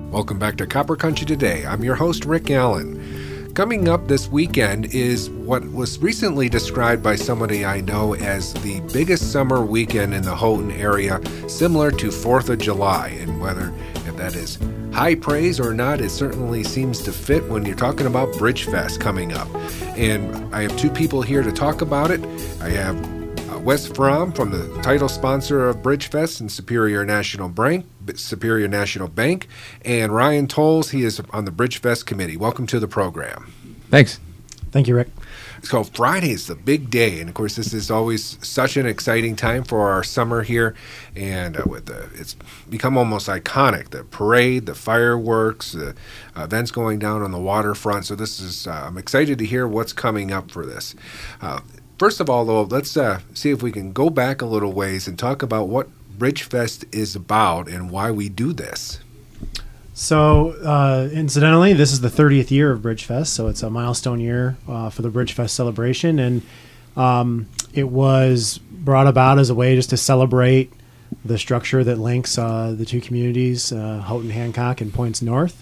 Welcome back to Copper Country Today. I'm your host, Rick Allen. Coming up this weekend is what was recently described by somebody I know as the biggest summer weekend in the Houghton area, similar to 4th of July. And whether if that is high praise or not, it certainly seems to fit when you're talking about Bridge Fest coming up. And I have two people here to talk about it. I have Wes Fromm from the title sponsor of Bridge Fest and Superior National Bank, and Ryan Tolles. He is on the Bridge Fest committee. Welcome to the program. Thanks. Thank you, Rick. So Friday is the big day, and of course this is always such an exciting time for our summer here, and it's become almost iconic. The parade, the fireworks, the events going down on the waterfront. So this is I'm excited to hear what's coming up for this. First of all, though, let's see if we can go back a little ways and talk about what Bridge Fest is about and why we do this. So, incidentally, this is the 30th year of Bridge Fest, so it's a milestone year for the Bridge Fest celebration, and it was brought about as a way just to celebrate the structure that links the two communities, Houghton, Hancock, and Points North.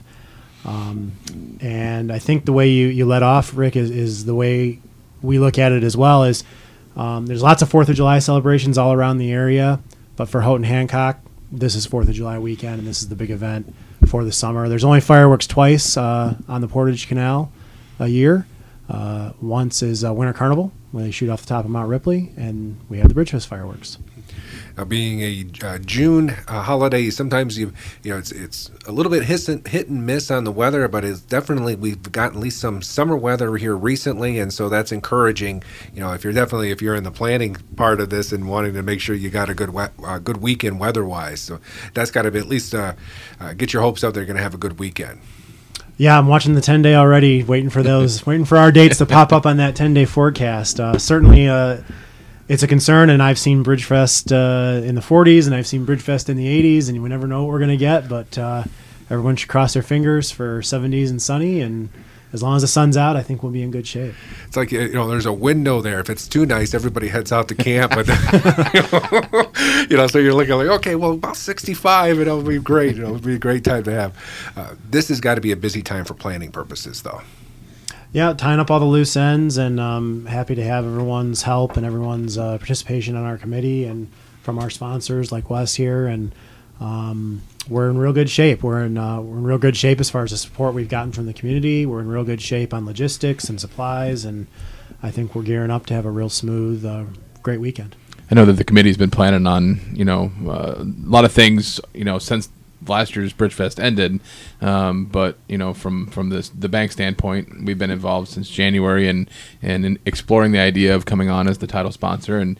And I think the way you let off, Rick, is the way we look at it as well. Is there's lots of 4th of July celebrations all around the area, but for Houghton, Hancock, this is 4th of July weekend, and this is the big event for the summer. There's only fireworks twice on the Portage Canal a year. Once is Winter Carnival, where they shoot off the top of Mount Ripley, and we have the Bridge Fest fireworks. Being a June holiday, sometimes it's a little bit hit and miss on the weather, but it's definitely we've gotten at least some summer weather here recently, and so that's encouraging. If you're in the planning part of this and wanting to make sure you got a good weekend weather-wise, so that's got to be at least get your hopes up they're going to have a good weekend. Yeah, I'm watching the 10-day already, waiting for our dates to pop up on that 10-day forecast. Certainly. It's a concern, and I've seen Bridge Fest in the 40s, and I've seen Bridge Fest in the 80s, and you never know what we're going to get, but everyone should cross their fingers for 70s and sunny, and as long as the sun's out, I think we'll be in good shape. It's like, there's a window there. If it's too nice, everybody heads out to camp, but so you're looking like, okay, well, about 65, it'll be great. It'll be a great time to have. This has got to be a busy time for planning purposes, though. Yeah, tying up all the loose ends, and happy to have everyone's help and everyone's participation on our committee and from our sponsors like Wes here. And we're in real good shape. We're in real good shape as far as the support we've gotten from the community. We're in real good shape on logistics and supplies, and I think we're gearing up to have a real smooth, great weekend. I know that the committee's been planning on a lot of things since last year's Bridge Fest ended, but from the bank standpoint, we've been involved since January and in exploring the idea of coming on as the title sponsor, and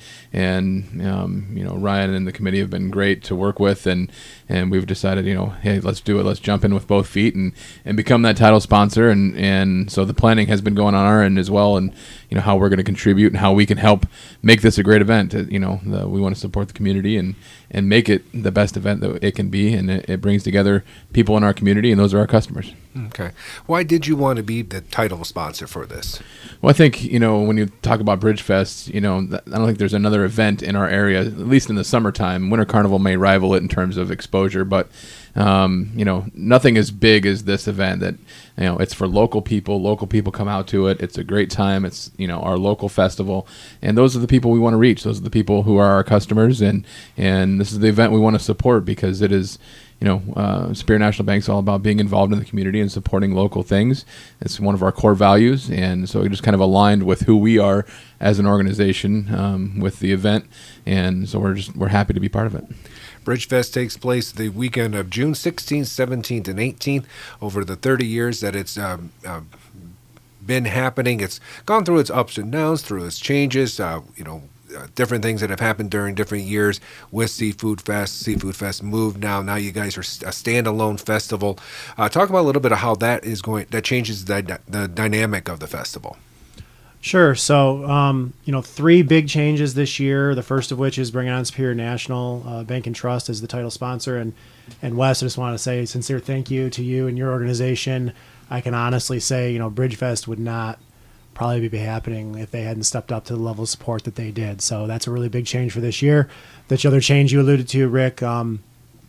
Ryan and the committee have been great to work with, and we've decided hey, let's do it, let's jump in with both feet and become that title sponsor, and so the planning has been going on our end as well, and how we're going to contribute and how we can help make this a great event. We want to support the community and make it the best event that it can be, and it brings together people in our community, and those are our customers. Okay. Why did you want to be the title sponsor for this? Well, I think, when you talk about Bridge Fest, I don't think there's another event in our area, at least in the summertime. Winter Carnival may rival it in terms of exposure, but nothing as big as this event that, it's for local people. Local people come out to it. It's a great time. It's, our local festival. And those are the people we want to reach. Those are the people who are our customers. And this is the event we want to support because it is, Superior National Bank is all about being involved in the community and supporting local things. It's one of our core values. And so it just kind of aligned with who we are as an organization with the event. And so we're happy to be part of it. Bridge Fest takes place the weekend of June 16th, 17th, and 18th. Over the 30 years that it's been happening, it's gone through its ups and downs, through its changes, different things that have happened during different years with Seafood Fest. Seafood Fest moved now you guys are a standalone festival. Talk about a little bit of how that changes the dynamic of the festival. Sure. So, 3 big changes this year. The first of which is bringing on Superior National Bank and Trust as the title sponsor. And Wes, I just want to say a sincere thank you to you and your organization. I can honestly say, Bridge Fest would not probably be happening if they hadn't stepped up to the level of support that they did. So that's a really big change for this year. The other change you alluded to, Rick,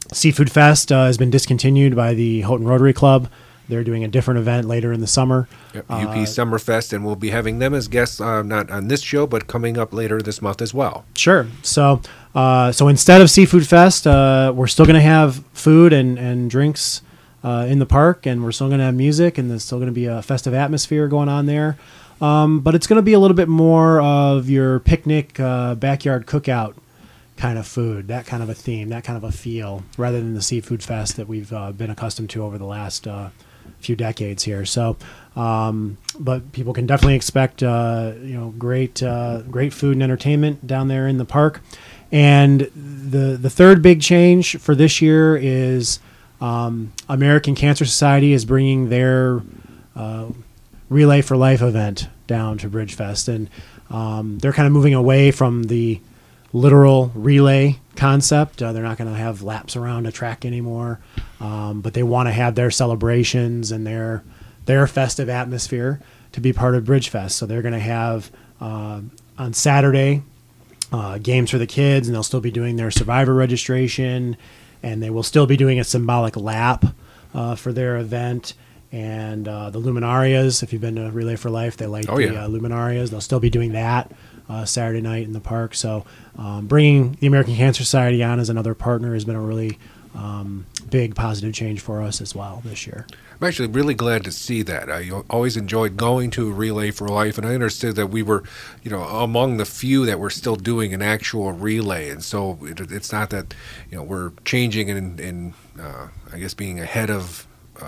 Seafood Fest has been discontinued by the Houghton Rotary Club. They're doing a different event later in the summer. Yep, UP Summerfest, and we'll be having them as guests, not on this show, but coming up later this month as well. Sure. So instead of Seafood Fest, we're still going to have food and drinks in the park, and we're still going to have music, and there's still going to be a festive atmosphere going on there. But it's going to be a little bit more of your picnic, backyard cookout kind of food, that kind of a theme, that kind of a feel, rather than the Seafood Fest that we've been accustomed to over the last few decades here. So, but people can definitely expect, great food and entertainment down there in the park. And the third big change for this year is American Cancer Society is bringing their Relay for Life event down to Bridgefest, and they're kind of moving away from the literal relay concept. They're not going to have laps around a track anymore, but they want to have their celebrations and their festive atmosphere to be part of Bridgefest. So they're going to have on Saturday games for the kids, and they'll still be doing their survivor registration, and they will still be doing a symbolic lap for their event. And the Luminarias, if you've been to Relay for Life, they light Luminarias. They'll still be doing that Saturday night in the park. So bringing the American Cancer Society on as another partner has been a really big positive change for us as well this year. I'm actually really glad to see that. I always enjoyed going to Relay for Life, and I understood that we were, among the few that were still doing an actual relay. And so it's not that, we're changing and I guess being ahead of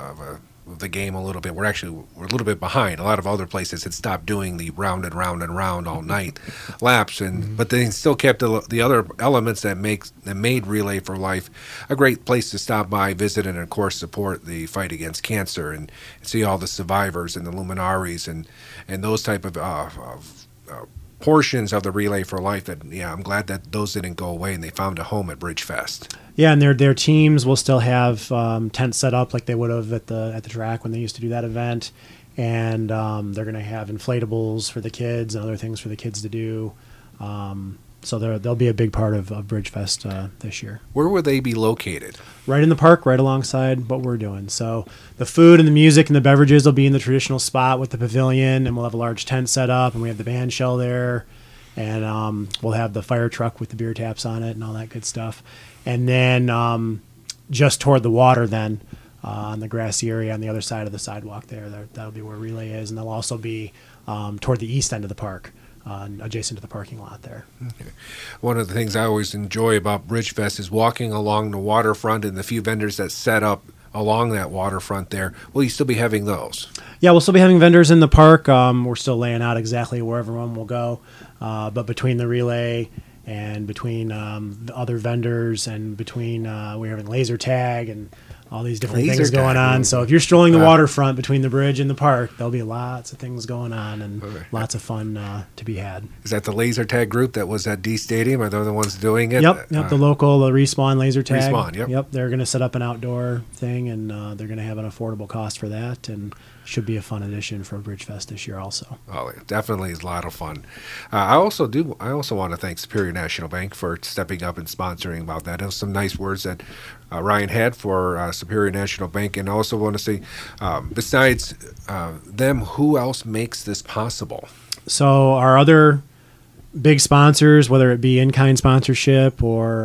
the game a little bit. We're a little bit behind. A lot of other places had stopped doing the round and round and round all night laps, but they still kept the other elements that made Relay for Life a great place to stop by, visit, and of course support the fight against cancer and see all the survivors and the luminaries and those type of portions of the Relay for Life. That I'm glad that those didn't go away and they found a home at Bridgefest. Yeah, and their teams will still have tents set up like they would have at the track when they used to do that event, and they're going to have inflatables for the kids and other things for the kids to do. So they'll be a big part of Bridgefest this year. Where will they be located? Right in the park, right alongside what we're doing. So the food and the music and the beverages will be in the traditional spot with the pavilion, and we'll have a large tent set up, and we have the band shell there, and we'll have the fire truck with the beer taps on it and all that good stuff. And then just toward the water then, on the grassy area on the other side of the sidewalk that'll be where Relay is. And they'll also be toward the east end of the park, adjacent to the parking lot there. Okay. One of the things I always enjoy about Bridgefest is walking along the waterfront and the few vendors that set up along that waterfront there. Will you still be having those? Yeah, we'll still be having vendors in the park. We're still laying out exactly where everyone will go. But between the relay and between the other vendors and between we're having laser tag and all these different things going on. So if you're strolling the waterfront between the bridge and the park, there'll be lots of things going on and lots of fun to be had. Is that the laser tag group that was at D Stadium? Are they the ones doing it? Yep, the local Respawn laser tag. Respawn, yep. They're going to set up an outdoor thing, and they're going to have an affordable cost for that, and should be a fun addition for Bridgefest this year also. Oh, it definitely is a lot of fun. I also want to thank Superior National Bank for stepping up and sponsoring about that. It was some nice words that Ryan had for Superior National Bank, and I also want to say, besides them, who else makes this possible? So our other big sponsors, whether it be in-kind sponsorship or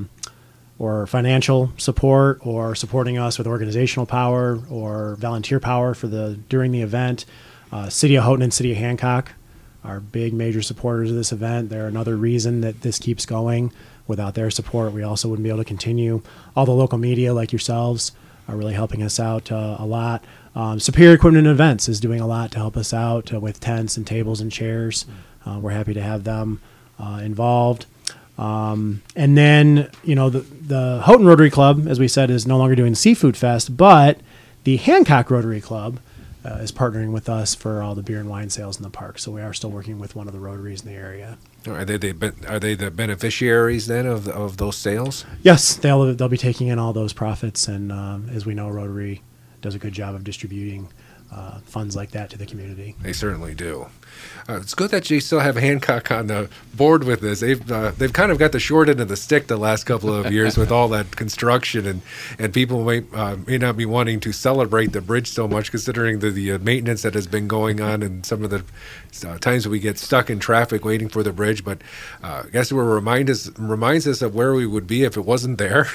financial support, or supporting us with organizational power or volunteer power during the event, City of Houghton and City of Hancock are big major supporters of this event. They're another reason that this keeps going. Without their support, we also wouldn't be able to continue. All the local media like yourselves are really helping us out a lot. Superior Equipment and Events is doing a lot to help us out with tents and tables and chairs. We're happy to have them involved. And then, the Houghton Rotary Club, as we said, is no longer doing the Seafood Fest, but the Hancock Rotary Club is partnering with us for all the beer and wine sales in the park. So we are still working with one of the Rotaries in the area. Are they the beneficiaries then of those sales? Yes, they'll be taking in all those profits, and as we know, Rotary does a good job of distributing funds like that to the community. They certainly do. It's good that you still have Hancock on the board with this. They've kind of got the short end of the stick the last couple of years with all that construction, and people may not be wanting to celebrate the bridge so much, considering the maintenance that has been going on and some of the times that we get stuck in traffic waiting for the bridge. But I guess it reminds us of where we would be if it wasn't there.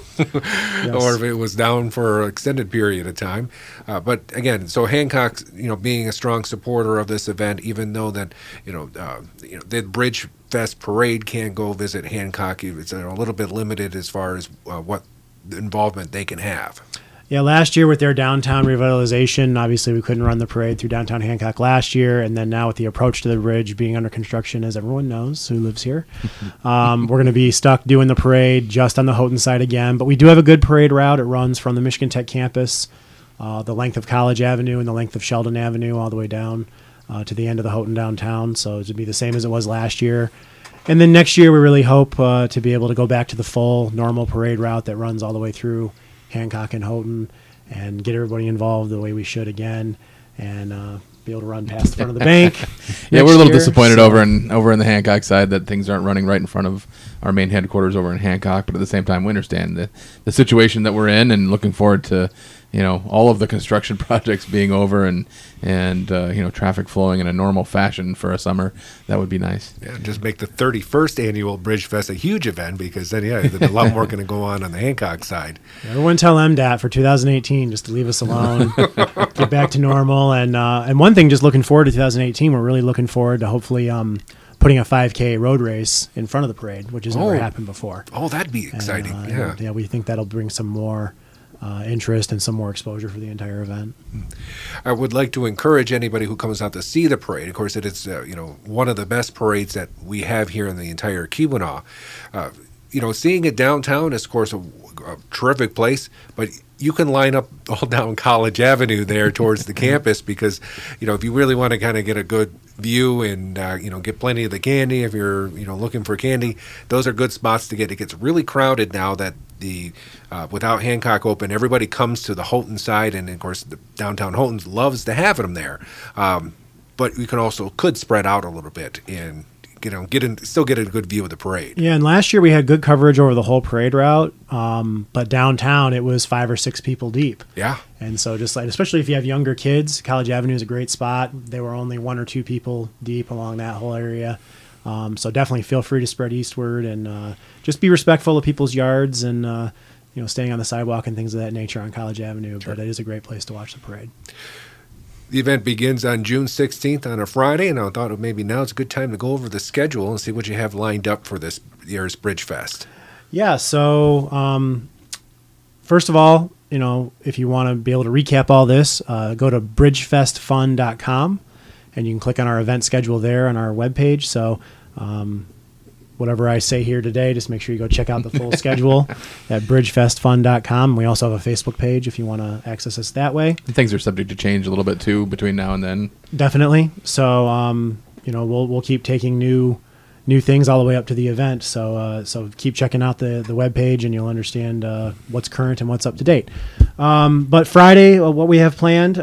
Yes. Or if it was down for an extended period of time. But again, so Hancock, being a strong supporter of this event, even though that, the Bridge Fest parade can't go visit Hancock, it's a little bit limited as far as what involvement they can have. Yeah, last year with their downtown revitalization, obviously we couldn't run the parade through downtown Hancock last year, and then now with the approach to the bridge being under construction, as everyone knows who lives here, we're going to be stuck doing the parade just on the Houghton side again. But we do have a good parade route. It runs from the Michigan Tech campus, the length of College Avenue and the length of Sheldon Avenue all the way down to the end of the Houghton downtown. So it would be the same as it was last year. And then next year we really hope to be able to go back to the full normal parade route that runs all the way through Hancock and Houghton and get everybody involved the way we should again, and be able to run past the front of the bank. Yeah, we're a little disappointed over in the Hancock side that things aren't running right in front of our main headquarters over in Hancock, but at the same time we understand the situation that we're in, and looking forward to all of the construction projects being over and traffic flowing in a normal fashion for a summer. That would be nice. Yeah, just make the 31st annual Bridge Fest a huge event, because then there's a lot more going to go on the Hancock side. Everyone tell MDOT for 2018 just to leave us alone, get back to normal, and one thing, just looking forward to 2018, we're really looking forward to hopefully putting a 5K road race in front of the parade, which has never happened before. Oh, that'd be exciting. And, yeah, we think that'll bring some more interest and some more exposure for the entire event. I would like to encourage anybody who comes out to see the parade. Of course, it is one of the best parades that we have here in the entire Keweenaw. Seeing it downtown is, of course, a terrific place, but you can line up all down College Avenue there towards the campus, because if you really want to kind of get a good view and get plenty of the candy, if you're looking for candy, those are good spots to get. It gets really crowded now that without Hancock open, everybody comes to the Houghton side, and of course the downtown Houghton loves to have them there. But we could spread out a little bit and still get a good view of the parade. Yeah, and last year we had good coverage over the whole parade route, but downtown it was 5 or 6 people deep. Yeah. And so especially if you have younger kids, College Avenue is a great spot. There were only 1 or 2 people deep along that whole area. So definitely feel free to spread eastward, and just be respectful of people's yards, and staying on the sidewalk and things of that nature on College Avenue. Sure. But it is a great place to watch the parade. The event begins on June 16th on a Friday, and I thought maybe now it's a good time to go over the schedule and see what you have lined up for this year's Bridge Fest. Yeah, so first of all, if you want to be able to recap all this, go to bridgefestfun.com, and you can click on our event schedule there on our webpage. So whatever I say here today, just make sure you go check out the full schedule at bridgefestfun.com. We also have a Facebook page if you want to access us that way. And things are subject to change a little bit too between now and then. Definitely. So we'll keep taking new things all the way up to the event. So keep checking out the webpage, and you'll understand what's current and what's up to date. But Friday, what we have planned,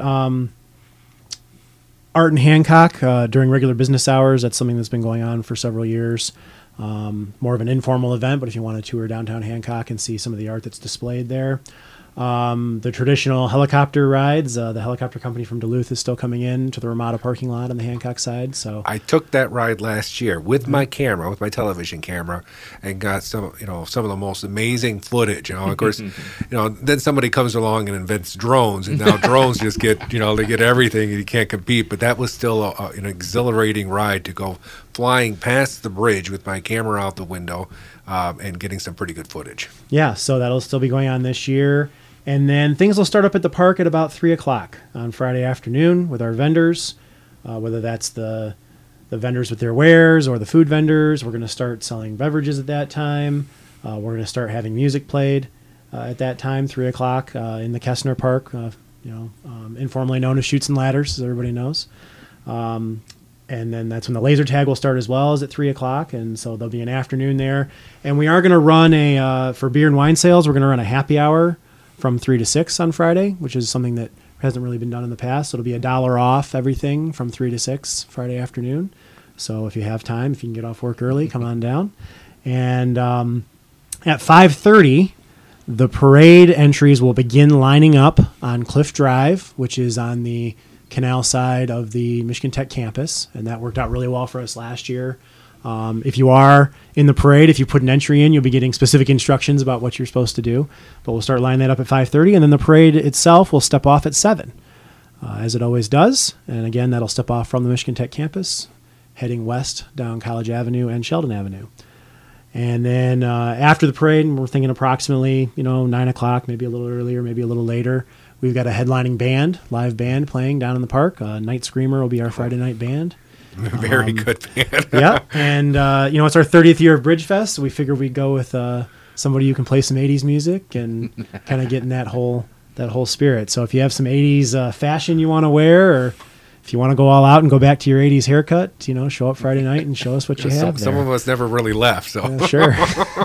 Art in Hancock during regular business hours. That's something that's been going on for several years. More of an informal event, but if you want to tour downtown Hancock and see some of the art that's displayed there. The traditional helicopter rides, the helicopter company from Duluth is still coming in to the Ramada parking lot on the Hancock side. So I took that ride last year with my camera, with my television camera, and got some of the most amazing footage. Of course, then somebody comes along and invents drones, and now drones just get, they get everything, and you can't compete. But that was still an exhilarating ride to go flying past the bridge with my camera out the window and getting some pretty good footage. Yeah, so that'll still be going on this year. And then things will start up at the park at about 3 o'clock on Friday afternoon with our vendors, whether that's the vendors with their wares or the food vendors. We're going to start selling beverages at that time. We're going to start having music played at that time, 3 o'clock in the Kessner Park, informally known as Chutes and Ladders, as everybody knows. And then that's when the laser tag will start as well, as at 3 o'clock. And so there'll be an afternoon there. And we are going to run for beer and wine sales, we're going to run a happy hour from 3 to 6 on Friday, which is something that we Hasn't really been done in the past. So it'll be $1 off everything from 3 to 6 Friday afternoon. So if you have time, if you can get off work early, come on down. And at 5:30, the parade entries will begin lining up on Cliff Drive, which is on the canal side of the Michigan Tech campus, and that worked out really well for us last year. If you are in the parade, if you put an entry in, you'll be getting specific instructions about what you're supposed to do. But we'll start lining that up at 5:30, and then the parade itself will step off at 7, as it always does. And again, that'll step off from the Michigan Tech campus, heading west down College Avenue and Sheldon Avenue. And then after the parade, we're thinking approximately 9 o'clock, maybe a little earlier, maybe a little later. We've got a headlining band, live band playing down in the park. Night Screamer will be our Friday night band. Very good band. Yeah, and it's our 30th year of Bridgefest, so we figured we'd go with somebody who can play some 80s music and kind of get in that whole spirit. So if you have some 80s fashion you want to wear, or if you want to go all out and go back to your 80s haircut, show up Friday night and show us what you have there. Some of us never really left, so. Sure.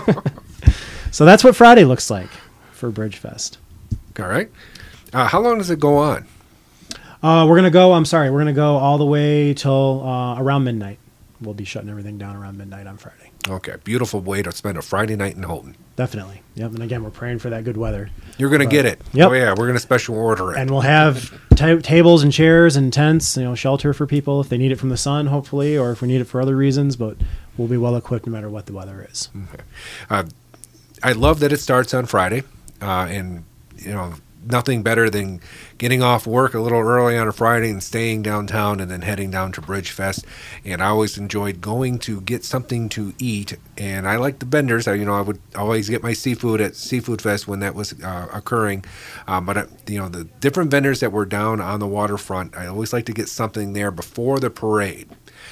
So that's what Friday looks like for Bridgefest. All right. How long does it go on? We're going to go all the way till around midnight. We'll be shutting everything down around midnight on Friday. Okay. Beautiful way to spend a Friday night in Houghton. Definitely. Yep. And again, we're praying for that good weather. You're going to get it. Yep. Oh, yeah. We're going to special order it. And we'll have tables and chairs and tents, shelter for people if they need it from the sun, hopefully, or if we need it for other reasons. But we'll be well equipped no matter what the weather is. Okay. I love that it starts on Friday. And, nothing better than getting off work a little early on a Friday and staying downtown and then heading down to Bridgefest. And I always enjoyed going to get something to eat. And I like the vendors. I would always get my seafood at Seafood Fest when that was occurring. But the different vendors that were down on the waterfront, I always like to get something there before the parade.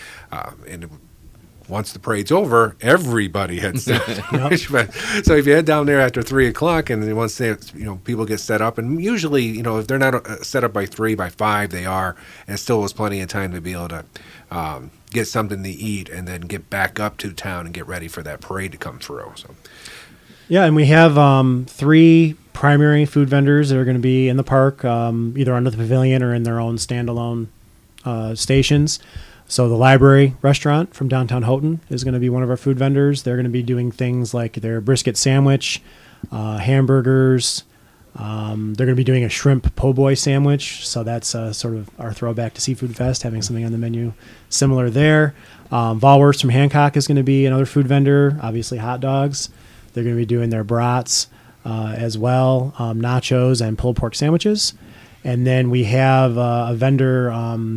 Once the parade's over, everybody heads down. So if you head down there after 3 o'clock, and then once people get set up, and usually if they're not set up by 3, by 5 they are, and still was plenty of time to be able to get something to eat, and then get back up to town and get ready for that parade to come through. So, yeah, and we have 3 primary food vendors that are going to be in the park, either under the pavilion or in their own standalone stations. So the Library Restaurant from downtown Houghton is going to be one of our food vendors. They're going to be doing things like their brisket sandwich, hamburgers. They're going to be doing a shrimp po' boy sandwich. So that's sort of our throwback to Seafood Fest, having something on the menu similar there. Volworths from Hancock is going to be another food vendor, obviously hot dogs. They're going to be doing their brats as well, nachos and pulled pork sandwiches. And then we have a vendor...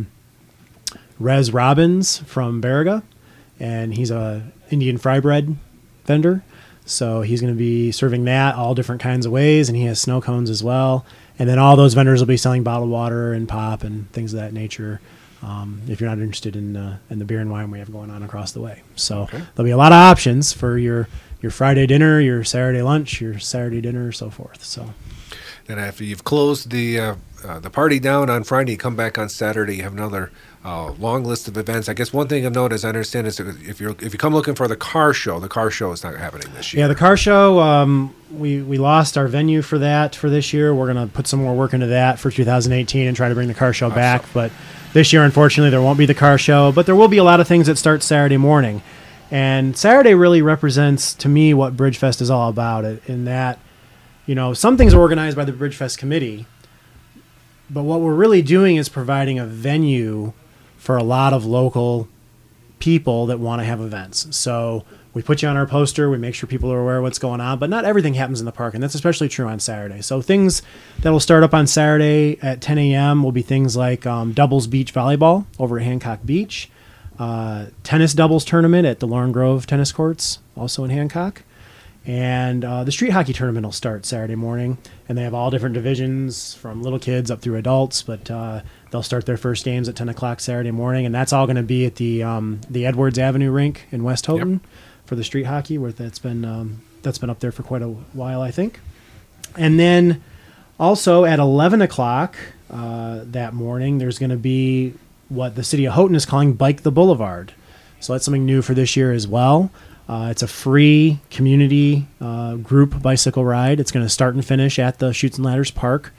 Rez Robbins from Baraga, and he's a Indian fry bread vendor. So he's going to be serving that all different kinds of ways, and he has snow cones as well. And then all those vendors will be selling bottled water and pop and things of that nature. If you're not interested in the beer and wine we have going on across the way, so there'll be a lot of options for your Friday dinner, your Saturday lunch, your Saturday dinner, so forth. So. Then after you've closed the party down on Friday, you come back on Saturday. You have another long list of events. I guess one thing I've noticed, I understand, is if you come looking for the car show is not happening this year. Yeah, the car show, we lost our venue for that for this year. We're going to put some more work into that for 2018 and try to bring the car show back. But this year, unfortunately, there won't be the car show. But there will be a lot of things that start Saturday morning. And Saturday really represents, to me, what Bridgefest is all about, in that some things are organized by the Bridgefest committee, but what we're really doing is providing a venue for a lot of local people that want to have events. So we put you on our poster, we make sure people are aware of what's going on, but not everything happens in the park, and that's especially true on Saturday. So things that will start up on Saturday at 10 a.m. will be things like doubles beach volleyball over at Hancock Beach, tennis doubles tournament at the Lauren Grove tennis courts, also in Hancock. And the street hockey tournament will start Saturday morning, and they have all different divisions from little kids up through adults, but they'll start their first games at 10 o'clock Saturday morning, and that's all going to be at the Edwards Avenue rink in West Houghton for the street hockey, where that's been up there for quite a while, I think. And then also at 11 o'clock that morning, there's going to be what the city of Houghton is calling Bike the Boulevard. So that's something new for this year as well. It's a free community group bicycle ride. It's going to start and finish at the Chutes and Ladders Park.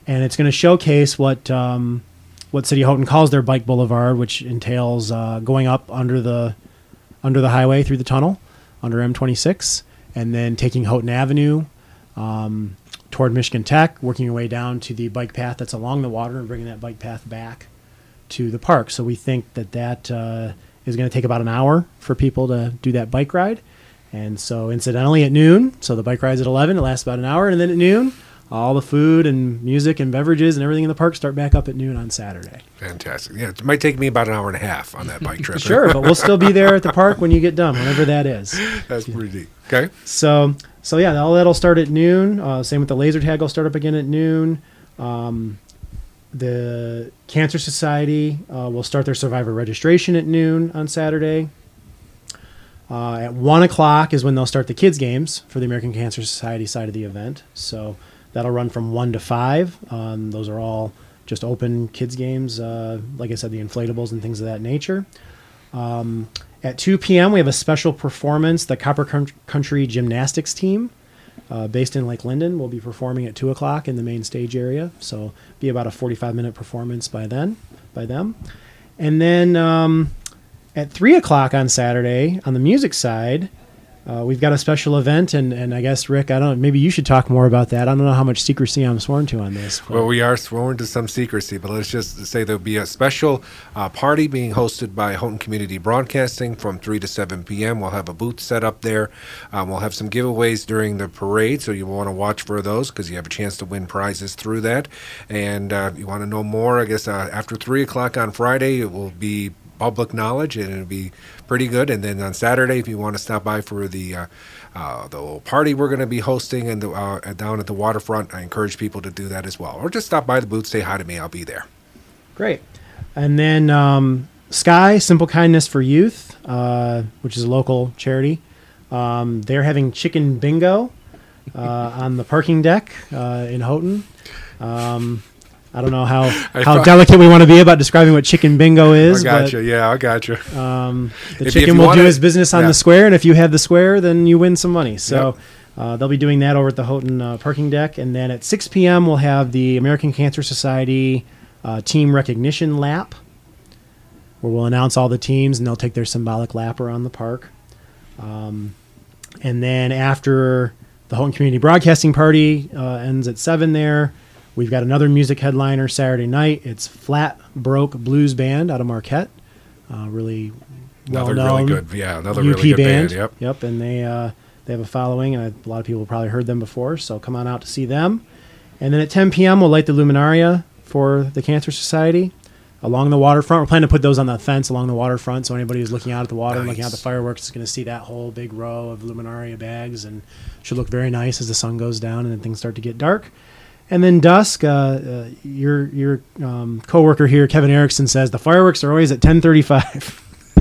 and it's going to showcase what City of Houghton calls their bike boulevard, which entails going up under the highway through the tunnel under M26, and then taking Houghton Avenue toward Michigan Tech, working your way down to the bike path that's along the water and bringing that bike path back to the park. So we think that is going to take about an hour for people to do that bike ride. And so incidentally at noon, so the bike ride's at 11, it lasts about an hour, and then at noon, all the food and music and beverages and everything in the park start back up at noon on Saturday. Fantastic. Yeah, it might take me about an hour and a half on that bike trip. Sure, but we'll still be there at the park when you get done, whenever that is. That's pretty neat. Okay. So yeah, all that'll start at noon. Same with the laser tag will start up again at noon. The Cancer Society will start their survivor registration at noon on Saturday. At 1 o'clock is when they'll start the kids' games for the American Cancer Society side of the event. So that'll run from 1 to 5. Those are all just open kids' games, like I said, the inflatables and things of that nature. At 2 p.m., we have a special performance. The Copper Country Gymnastics team, based in Lake Linden, will be performing at 2 o'clock in the main stage area. So be about a 45-minute performance by them. And then at 3 o'clock on Saturday, on the music side, we've got a special event, and I guess, Rick, maybe you should talk more about that. I don't know how much secrecy I'm sworn to on this. But. Well, we are sworn to some secrecy, but let's just say there'll be a special party being hosted by Houghton Community Broadcasting from 3 to 7 p.m. We'll have a booth set up there. We'll have some giveaways during the parade, so you want to watch for those because you have a chance to win prizes through that. And you want to know more, I guess, after 3 o'clock on Friday, it will be public knowledge, and it'll be pretty good. And then on Saturday, if you want to stop by for the little party we're going to be hosting and down at the waterfront, I encourage people to do that as well. Or just stop by the booth, say hi to me. I'll be there. Great. And then Sky, Simple Kindness for Youth, which is a local charity, they're having chicken bingo on the parking deck in Houghton. I don't know how delicate we want to be about describing what chicken bingo is. I gotcha. I gotcha. The chicken will do his business on the square, and if you have the square, then you win some money. So they'll be doing that over at the Houghton parking deck. And then at 6 p.m., we'll have the American Cancer Society team recognition lap, where we'll announce all the teams, and they'll take their symbolic lap around the park. And then after the Houghton Community Broadcasting Party ends at 7 there, we've got another music headliner Saturday night. It's Flat Broke Blues Band out of Marquette. Really well-known really good, another UP really good band. Yep, and they have a following, and a lot of people have probably heard them before, so come on out to see them. And then at 10 p.m., we'll light the luminaria for the Cancer Society along the waterfront. We're planning to put those on the fence along the waterfront, so anybody who's looking out at the water and looking out at the fireworks is going to see that whole big row of luminaria bags, and should look very nice as the sun goes down and then things start to get dark. And then dusk, your coworker here, Kevin Erickson, says the fireworks are always at 10:35.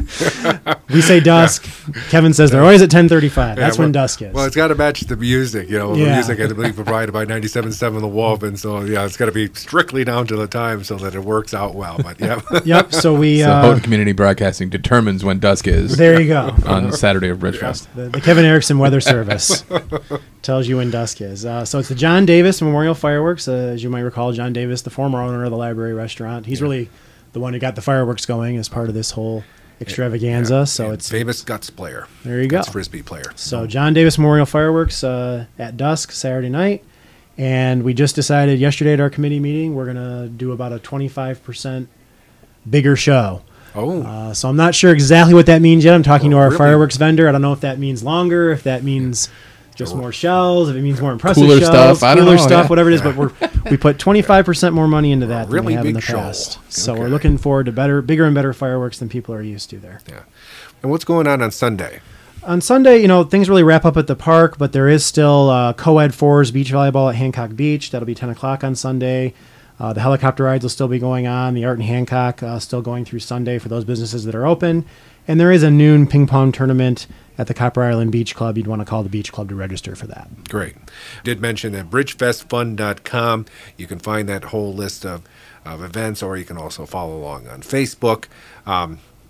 We say dusk. Kevin says they're always at 10:35. That's when dusk is. Well, it's got to match the music. The music, I believe, provided by 97.7 The Wolf, and so it's got to be strictly down to the time so that it works out well. But Yep. So Houghton Community Broadcasting determines when dusk is. There you go. On Saturday of Bridgefest. The Kevin Erickson Weather Service tells you when dusk is. So it's the John Davis Memorial Fireworks. As you might recall, John Davis, the former owner of the Library Restaurant, he's really the one who got the fireworks going as part of this whole extravaganza. So it's famous Guts player. There you go. Guts Frisbee player. So John Davis Memorial Fireworks at dusk Saturday night. And we just decided yesterday at our committee meeting we're going to do about a 25% bigger show. Oh. So I'm not sure exactly what that means yet. I'm talking to our fireworks vendor. I don't know if that means longer, if that means just more shells, if it means more impressive cooler shells, stuff, I don't know, whatever it is. But we put 25% more money into that than we have in the show. past. So we're looking forward to bigger and better fireworks than people are used to there. Yeah. And what's going on Sunday? On Sunday, things really wrap up at the park, but there is still co-ed 4s beach volleyball at Hancock Beach. That'll be 10 o'clock on Sunday. The helicopter rides will still be going on. The Art in Hancock still going through Sunday for those businesses that are open. And there is a noon ping pong tournament at the Copper Island Beach Club. You'd want to call the beach club to register for that. Great. Did mention at bridgefestfund.com. You can find that whole list of events, or you can also follow along on Facebook.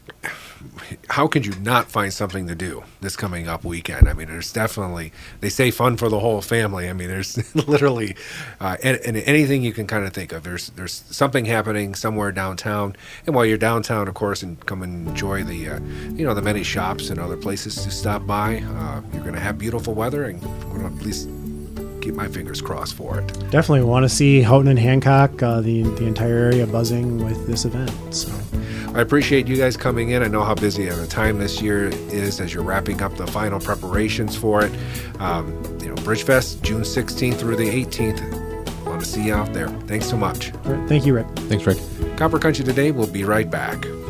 how could you not find something to do this coming up weekend? I mean, there's definitely, they say fun for the whole family. I mean, there's literally and anything you can kind of think of. There's something happening somewhere downtown, and while you're downtown, of course, and come and enjoy the the many shops and other places to stop by, you're going to have beautiful weather, and I'm going to at least keep my fingers crossed for it. Definitely want to see Houghton and Hancock, the entire area buzzing with this event. So I appreciate you guys coming in. I know how busy of a time this year is as you're wrapping up the final preparations for it. Bridgefest, June 16th through the 18th. Want to see you out there. Thanks so much. All right, thank you, Rick. Thanks, Rick. Copper Country Today will be right back.